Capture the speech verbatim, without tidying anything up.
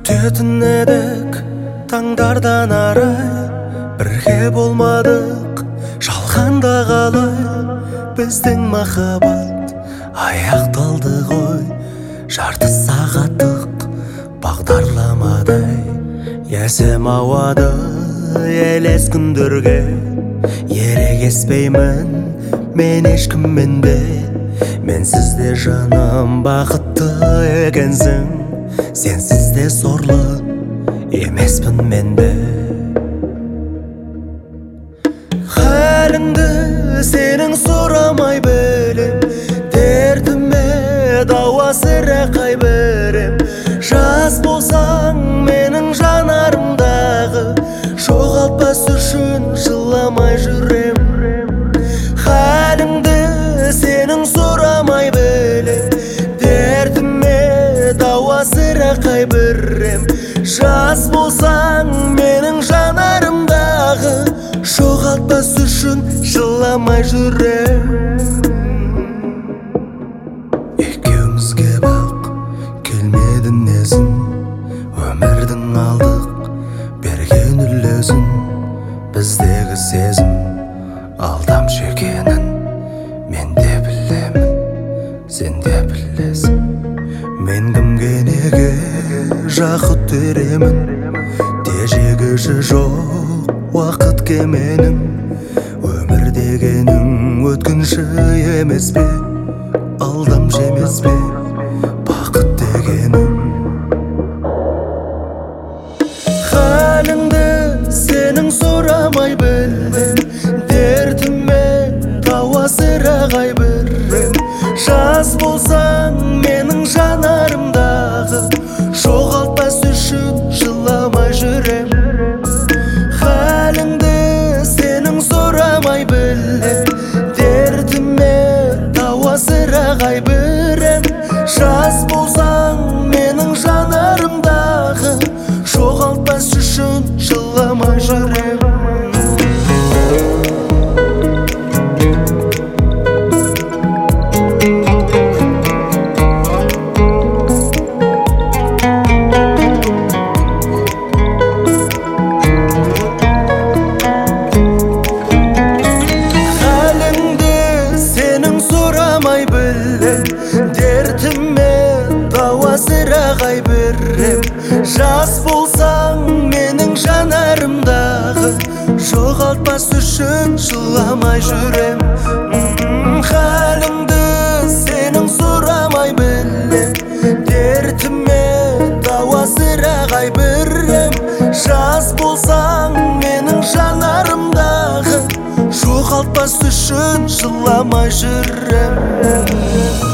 Өтетін едік таңдардан арай, бірге болмадық жалғанда қалай. Біздің махаббат аяқталды ғой, жарты сағаттық бағдарламадай. Есім ауады елес күндерге, ерегеспеймін мен ешкіммен де. Мен сізде жаным бақытты екенсің, сенсіз де сорлы емеспін мен де. Халіңді сенің сұрамай білем, дертіме дауа сірә қай берем. Жас болсаң менің жанарымдағы, жоғалтпас үшін жыламай жүрем. Халіңді сенің сұрамай білем, дертіме дауа сірә қай берем. Жас болсаң менің жанарымдағы, жоғалтпас үшін жыламай жүрем. Екеумізге бақ келмеді несін, өмірдің алдық берген үлесін. Біздегі сезім алдамшы екенін мен де білемін, сен де білесің. Мен кімге неге жақұт беремін, тежегіші жоқ уақыт кеменің. Өмір дегенің өткінші емес пе, алдамшы емес пе бақыт дегенің. Халіңді сенің сұрамай білем, дертіме дауа сірә қай берем. Жас болсаң менің жанарымдағы, жоғалтпас үшін жыламай жүрем. Халіңді сенің сұрамай білем, дертіме дауа сірә қай берем. Жас болсаң менің жанарымдағы, жоғалтпас үшін жыламай жүрем. Дертіме дауа сірә қай берем. Жас болсаң менің жанарымдағы, жоғалтпас үшін жыламай жүрем. Халіңді сенің сұрамай білем, дертіме дауа сірә қай берем. Жас болсаң менің жанарымдағы, жоғалтпас үшін жыламай жүрем.